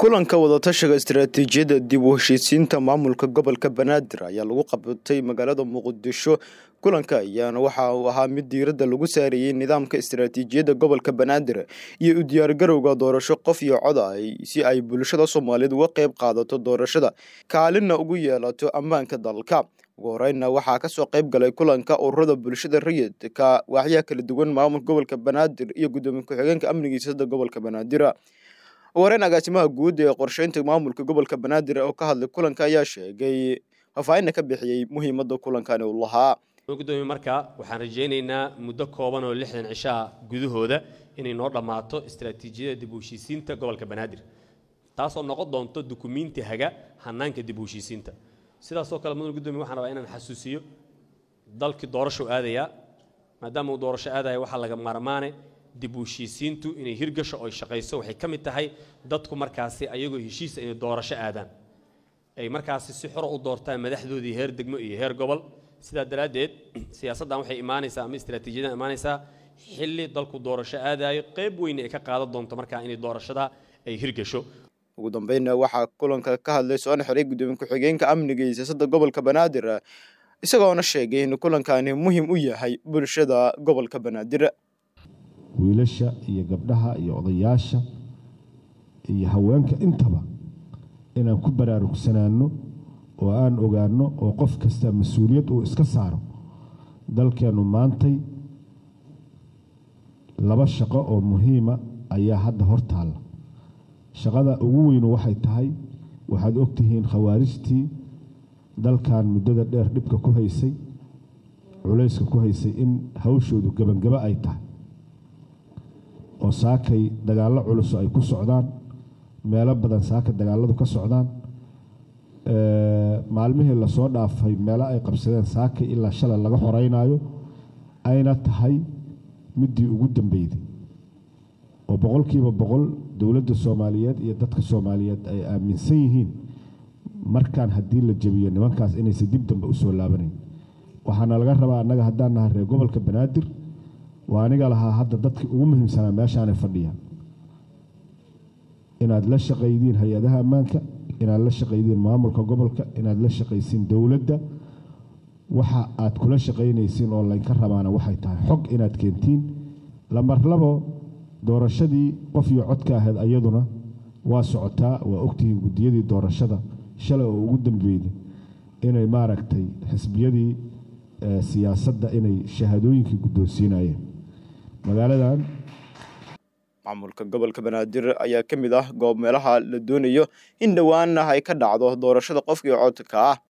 kulanka wadatashiga istiraatiijiyadda dib u heshiisiinta maamulka gobolka Banaadir ayaa lagu qabtay magaalada Muqdisho. Kulanka ayaana waxa uu ahaa mid diiradda lagu saarayay nidaamka istiraatiijiyadda gobolka Banaadir iyo u diyaargarowga doorasho qof iyo cod ah si ay bulshada Soomaaliyeed uga qayb qaadato doorashada kaalina ugu yeelato ammaanka dalka. ugu horreynna waxaa ka soo qayb galay kulanka ururada bulshada rayidka waaxyaha kala duwan maamulka gobolka Banaadir iyo gudoomiye ku-xigeenka amnigiisa gobolka Banaadir. wareen agaasimaha guud ee qorsheynta maamulka gobolka Banaadir oo ka hadlay kulanka ayaa sheegay faahfaahin ka bixiyay muhiimadda kulankan uu lahaa. gudoomiye markaa waxaan rajaynaynaa muddo kooban oo 60 cisho gudahooda inay noo dhamaato istiraatiijiyadda dib u heshiisiinta gobolka Banaadir taasoo noqon doonto dukumiinti haga hanaanka dib u heshiisiinta. sidaas oo kale mudane gudoomiye waxaan rabaa inaan xasuusiyo dalkii doorasho aadaya maadaama uu doorasho aadaya waxa laga maarmaanay dib u heshiisiintu inay hirgasho oo shaqeyso waxay kamid tahay dadku markaasi ayagoo heshiis ay doorasho aadaan ay markaasi si xor u doortaan madaxdoodii heer degmo iyo heer gobol. sidaa daraadeed siyaasaddan waxay imaanaysaa ama istiraatiijiyaddan imaanaysaa xilli dalku doorasho aadayo qayb weyn ay ka qaadan doonto markaa inay doorashada ay hirgasho. ugu dambeynna waxaa kulanka ka hadlay soo xiray gudoomiye ku-xigeenka amniga iyo siyaasadda gobolka Banaadir isagoona sheegay in kulankani muhiim u yahay bulshada gobolka Banaadir. wiilasha iyo gabdhaha iyo odayaasha iyo haweenka intaba inaan ku baraarugsanaano oo aan ogaano oo qof kasta mas'uuliyad uu iska saaro dalkeenu maantay laba shaqo oo muhiima ayaa hadda hortaala. shaqada ugu weyn waxay tahay waxaad ogtihiin khawaarijtii dalkan muddada dheer dhibka ku haysay culayska ku haysay in hawshoodu gabangaba ay tahay oo saakay dagaalo culus ay ku socdaan meelo badan saaka dagaaladu ka socdaan maalmihii la soo dhaafay meelo ay qabsadeen saakay ilaa shalay laga horeynayo ayna tahay midii ugu dambeeyay oo boqolkiiba boqol dawladda Soomaaliyeed iyo dadka Soomaaliyeed ay aaminsan yihiin markaan haddii la jabiyo nimankaas inaysan dib dambe u soo laabanin. waxaana laga rabaa annaga haddaan nahay reer gobolka Banaadir waa aniga lahaa hadda dadkii ugu muhiimsanaa meeshaan ay fadhiyaan inaad la shaqeeydiin hay'adaha ammaanka inaad la shaqeeydiin maamulka gobolka inaad la shaqeysiin dawladda waxa aad kula shaqeynaysiin oo laynka rabaana waxay tahay xog inaad keentiin lamar labo doorashadii qof iyo codka ahayd ayaduna waa socotaa waa ogtihiin gudiyadii doorashada shalay oo ugu dambeeyay inay maaragtay xisbiyadii siyaasadda inay shahaadooyinkii guddoonsiinayeen magaaladan. maamulka gobolka Banaadir ayaa ka mid ah goob meelaha la doonayo in dhawaan ay ka dhacdo doorashada qofkii codka ah.